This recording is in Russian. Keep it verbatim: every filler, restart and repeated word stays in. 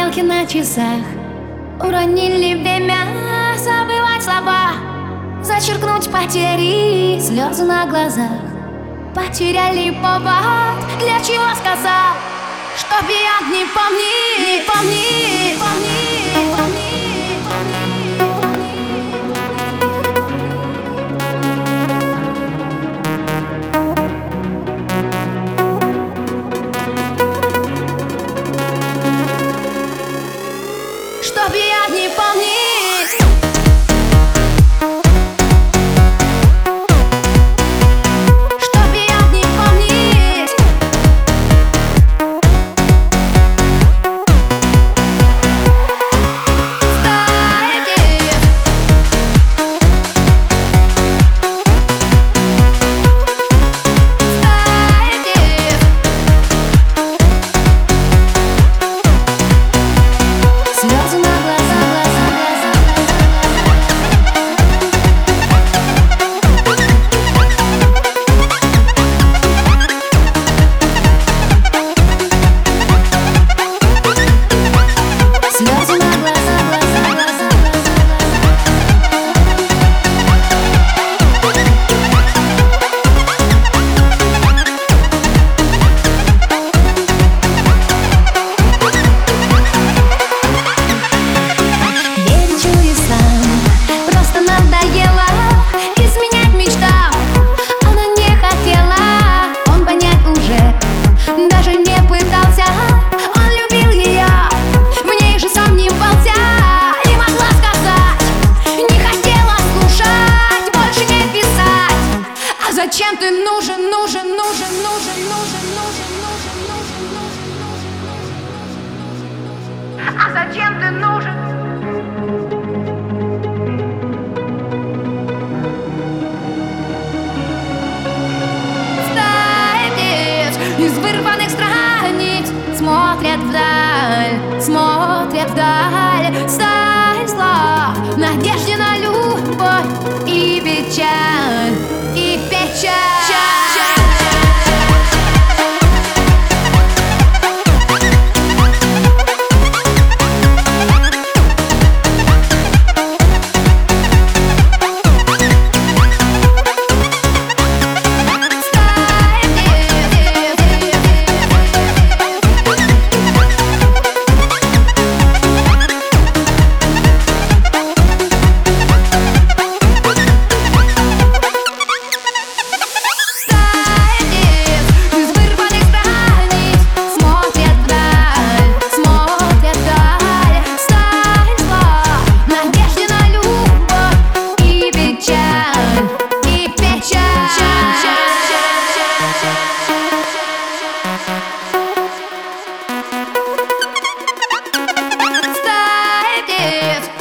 Стрелки на часах уронили время забывать слова, зачеркнуть потери, слезы на глазах. Потеряли повод, для чего сказал, чтоб я не помни, не помни, помни, помни. Чтоб я не помнить. Чтоб я не помнить. Слезы на глазах, глазах, слезы на глазах, глазах, глазах. Верить чудесам просто надоело, изменять мечтам она не хотела. Он понять уже даже не пытался. Он любил ее, в ней же сомневался. Не могла сказать, не хотела слушать, больше не писать. А зачем ты нужен, нужен, нужен, нужен, нужен, нужен, нужен, нужен, нужен? А зачем ты нужен? Из вырванных страниц смотрят вдаль, смотрят вдаль. Сталь слов, надежде на любовь и печаль, и печаль. Stay